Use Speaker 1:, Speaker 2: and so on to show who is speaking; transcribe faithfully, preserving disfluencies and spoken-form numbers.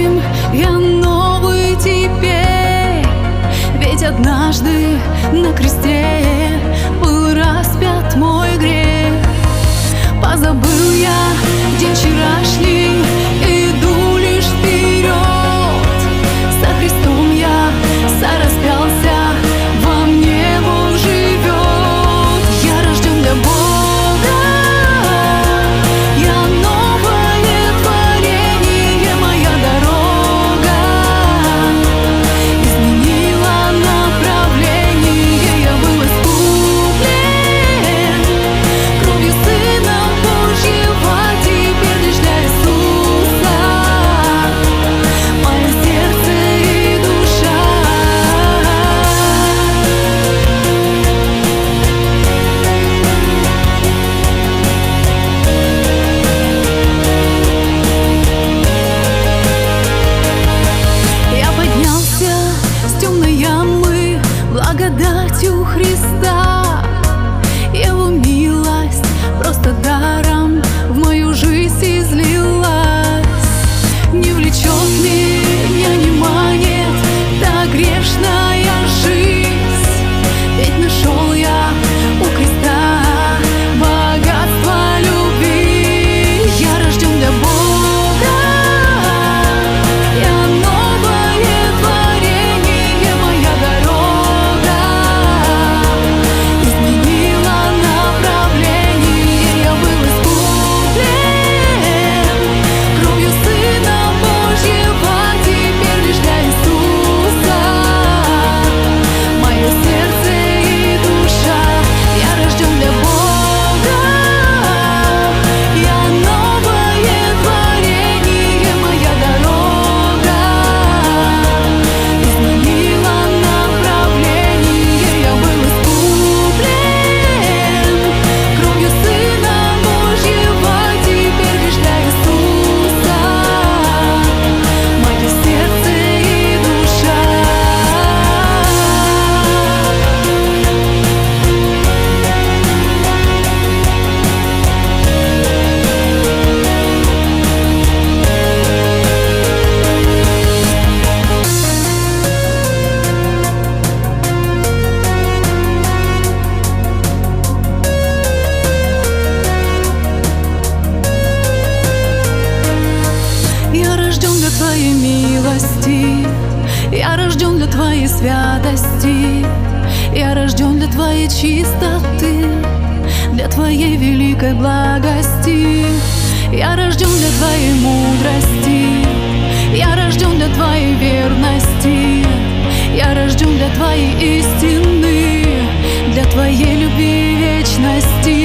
Speaker 1: вчерашним я новый теперь. Ведь однажды на кресте был распят мой грех. Позабыл я день вчерашний, иду лишь вперед. Со Христом я сораспялся, во мне Бог живет. Я рожден для Бога, я новое творение, моя дорога изменила направление. Я был искуплен кровью Сына Божьего, теперь лишь для Иисуса мое сердце и душа. Я поднялся с темной ямы благодатью Христа. Его милость просто даром в мою жизнь излилась. Не влечет меня, не манит та грешная жизнь. Ведь нашел я у креста богатство любви. Я рожден для Бога, я новое творение, моя дорога изменила направление. Я был искуплен кровью Сына Божьего, теперь лишь для Иисуса мое сердце и душа. Я рожден для Бога, я новое творение, моя дорога изменила направление. Я был искуплен кровью Сына Божьего, теперь лишь для Иисуса мое сердце и душа. Я рожден для Твоей милости, я рожден для Твоей святости, я рожден для Твоей чистоты, для Твоей великой благости. Я рожден для Твоей мудрости, я рожден для Твоей верности, я рожден для Твоей истины, для Твоей любви вечности.